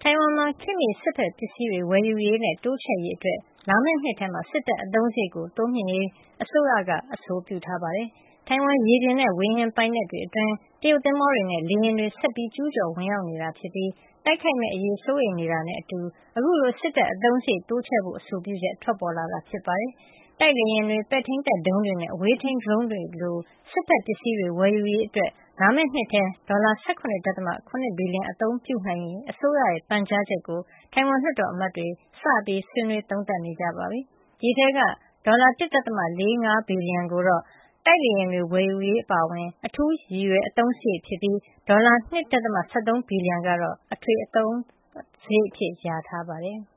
ထိုင်ဝမ်မှာ ခေတ်မီစစ်ဘက်ပစ္စည်းတွေဝယ်ယူရေးနဲ့တိုးချဲ့ရေးအတွက်လာမယ့်နှစ်ထဲမှာစစ်တပ်အသုံးစရိတ်တိုးမြှင့်ရေးအစိုးရကအဆိုပြုထားပါတယ်။ထိုင်ဝမ်ရေပြင်နဲ့ဝေဟင်ပိုင်နက်တွေအတွင်းတရုတ်သင်္ဘောတွေနဲ့လေယာဉ်တွေဆက်ပြီးကျူးကျော်ဝင်ရောက်နေတာဖြစ်ပြီးတိုက်ခိုက်မယ့်အရေးစိုးရိမ်နေတာနဲ့အတူအခုလိုစစ်တပ်အသုံးစရိတ်တိုးချဲ့ဖို့အဆိုပြုချက်ထွက်ပေါ်လာတာဖြစ်ပါတယ်။တိုက်လေယာဉ်တွေပဲ့ထိန်းတပ်ဒုံးတွေနဲ့အဝေးထိန်းဒရုန်းတွေလိုစစ်ဘက်ပစ္စည်းတွေဝယ်ယူရေးအတွက်လာမယ့်နှစ်ထဲဒေါ်လာ 17.7 ဘီလီယံအသုံးပြုနိုင်ရေးအစိုးရရဲ့ပန်ကြားချက်ကိုထိုင်ဝမ်လွှတ်တော်အမတ်တွေစပြီးဆွေးနွေးသုံးသပ်နေကြပါပြီ။ဒီထဲကဒေါ်လာ 1.45 ဘီလီယံကိုတော့တိုက်လေယာဉ်တွေဝယ်ယူရေးအပါအဝင်အထူးရည်ရွယ်အသုံးစရိတ်ဖြစ်ပြီးဒေါ်လာ 2.13 ဘီလီယံကတော့အထွေအသုံးစရိတ်အဖြစ်လျာထားပါတယ်။